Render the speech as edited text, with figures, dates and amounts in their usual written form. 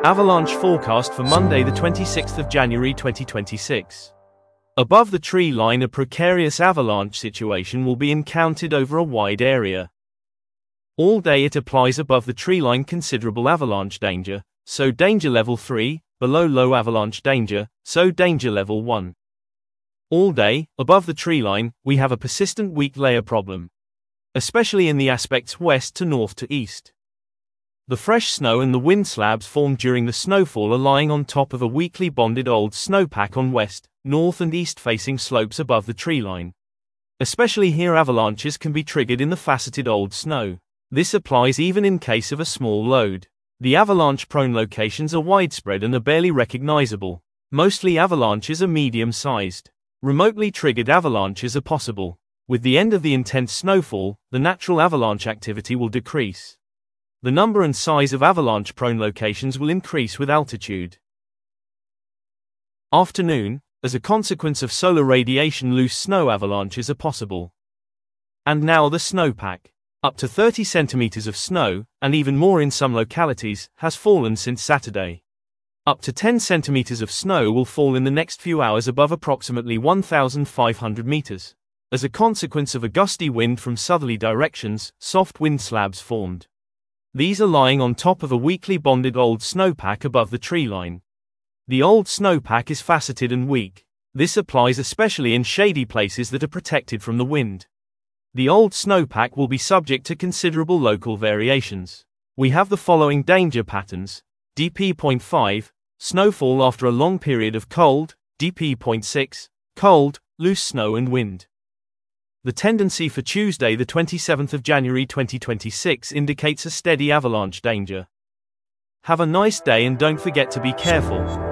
Avalanche forecast for Monday the 26th of January 2026. Above the tree line, a precarious avalanche situation will be encountered over a wide area. All day it applies above the tree line considerable avalanche danger, so danger level 3, below low avalanche danger, so danger level 1. All day, above the tree line, we have a persistent weak layer problem, especially in the aspects west to north to east. The fresh snow and the wind slabs formed during the snowfall are lying on top of a weakly bonded old snowpack on west, north and east facing slopes above the tree line. Especially here avalanches can be triggered in the faceted old snow. This applies even in case of a small load. The avalanche-prone locations are widespread and are barely recognizable. Mostly avalanches are medium-sized. Remotely triggered avalanches are possible. With the end of the intense snowfall, the natural avalanche activity will decrease. The number and size of avalanche-prone locations will increase with altitude. Afternoon, as a consequence of solar radiation, loose snow avalanches are possible. And now the snowpack. Up to 30 centimeters of snow, and even more in some localities, has fallen since Saturday. Up to 10 centimeters of snow will fall in the next few hours above approximately 1,500 meters. As a consequence of a gusty wind from southerly directions, soft wind slabs formed. These are lying on top of a weakly bonded old snowpack above the tree line. The old snowpack is faceted and weak. This applies especially in shady places that are protected from the wind. The old snowpack will be subject to considerable local variations. We have the following danger patterns: DP.5, snowfall after a long period of cold; DP.6, cold, loose snow and wind. The tendency for Tuesday the 27th of January 2026 indicates a steady avalanche danger. Have a nice day and don't forget to be careful.